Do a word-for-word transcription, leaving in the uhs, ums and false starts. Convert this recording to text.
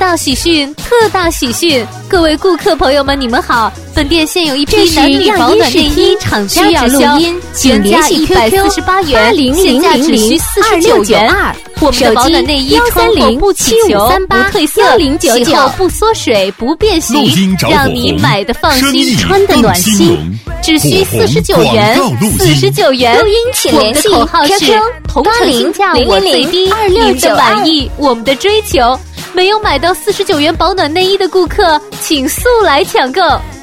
大喜讯，特大喜讯！各位顾客朋友们，你们好！本店现有一批男女保暖内衣厂家直销，原价一百四十八元，现价只需四十九元。我们的保暖内衣穿过不起球、不褪色，洗后不缩水、不变形，让你买的放心，穿的暖心。只需四十九元，四十九元。 录音请联系 Q Q 同城性价我最低，您的满意，我们的追求。没有买到四十九元保暖内衣的顾客，请速来抢购。